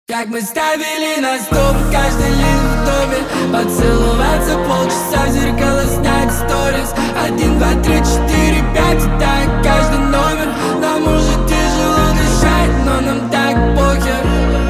Как мы ставили на стоп, каждый лифт в доме. Поцеловаться полчаса в зеркало, снять сторис. 1, 2, 3, 4, 5, и так каждый номер. Нам уже тяжело дышать, но нам так похер.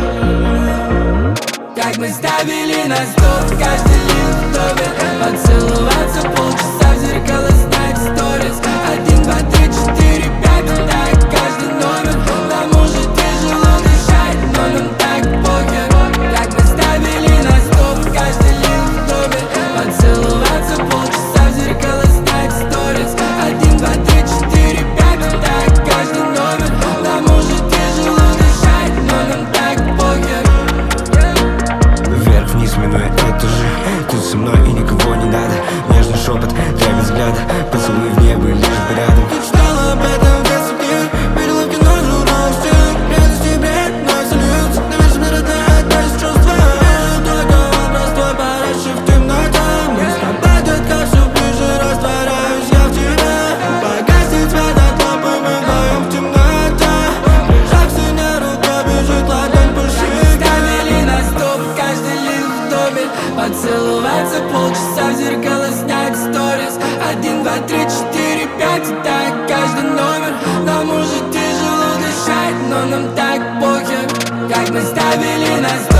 Как мы ставили на стоп, каждый лифт в доме. Поцеловаться полчаса в зеркало, снять сторис. 1, 2, 3, 4, 5, и так каждый номер. Нам уже тяжело дышать, но нам так похер. Как мы ставили на стоп, каждый лифт в доме. Поцеловаться полчаса в зеркало, снять сторис. 1, 2, 3, 4, 5, и так каждый номер. Нам уже тяжело дышать, но нам так похер. Вверх-вниз, минуя этажи. Тут со мной и никого не надо. Нежный шепот, трепет взгляда. Поцелуй в небо, лишь бы рядом. Мечтала об этом в детстве, видела в кино журналисты. Реальности бред, но сольются. Навяжешь мне родная, дальше чувства. Вижу только образ твой, парящий в темноте. Мы с тобой, детка, все ближе, растворяюсь я в тебе. Погасить свет от лампы, мы вдвоем в темноте. Прижав синеру, то бежит ладонь по щеке. Ставили на стоп, каждый лифт в доме. Поцеловаться полчаса в зеркало, снять сторис. 1, 2, 3, 4, 5, и так каждый номер. Нам уже тяжело дышать, но нам так похер. Как мы ставили на стоп.